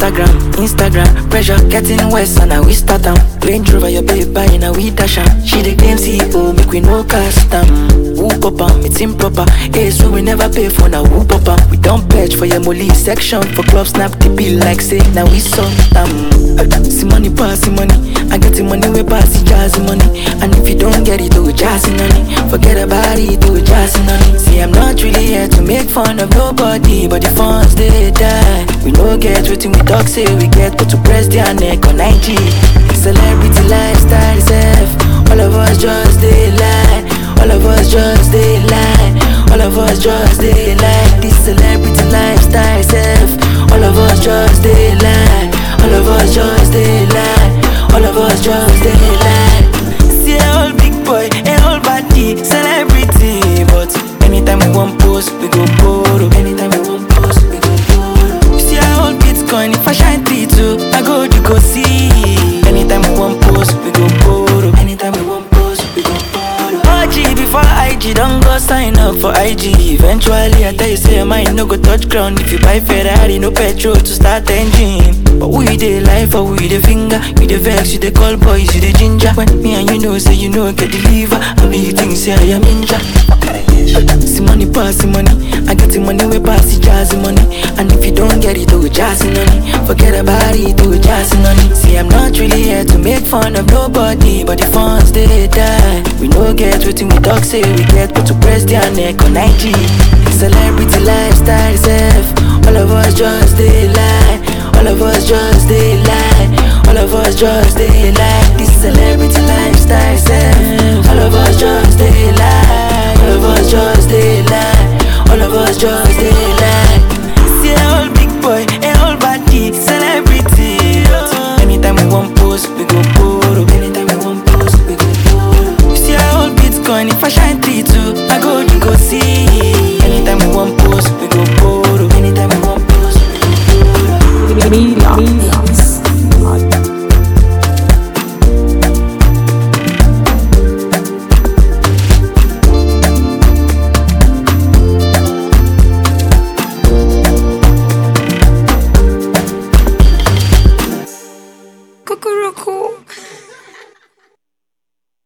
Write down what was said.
Instagram, pressure getting worse and now we start them. Range Rover your baby buying a we dash am. She the claim CEO, make we no cast them. Who pop am, it's improper. Hey, so we never pay for now. Who pop am? We don't pledge for your molly section. For club snap the bill like say now we saw them. See money pass the money. I get the money we pass the jazzy money. And if you don't get it, do jazzy money. Forget about it, do jazzy money. See I'm not really here to make fun of nobody, but the funds they die. We no get waiting we talk say we get, but to press their neck on IG. Celebrity lifestyle self. All of us just they lie. All of us just they lie. All of us just they lie. This celebrity lifestyle self. All of us just they lie. All of us just they lie. All of us just they lie. See a whole big boy, a whole body, celebrity. But anytime we want post, we go borrow. Anytime we want post, we go borrow. See a whole Bitcoin, if I shine too, I go to go see. Anytime we want post, we go borrow. Anytime we want post, we go borrow. OG before IG, don't go sign up for IG. Eventually, I tell you, say your mind no go touch ground. If you buy Ferrari, no petrol to start engine. But we dey life or we dey finger. We dey vex, you dey call boys, you dey ginger. When me and you know, say you know, get the liver. I mean, you think, say I am ninja. See money pass the money. I get the money we pass the jazzy money. And if you don't get it, do jazzy money. Forget about it, do jazzy money. See I'm not really here to make fun of nobody, but the funds they die. We no get waiting we talk say we get, but to press their neck on IG. Celebrity lifestyle self. All of us just they lie. All of us just they lie. All of us just they lie.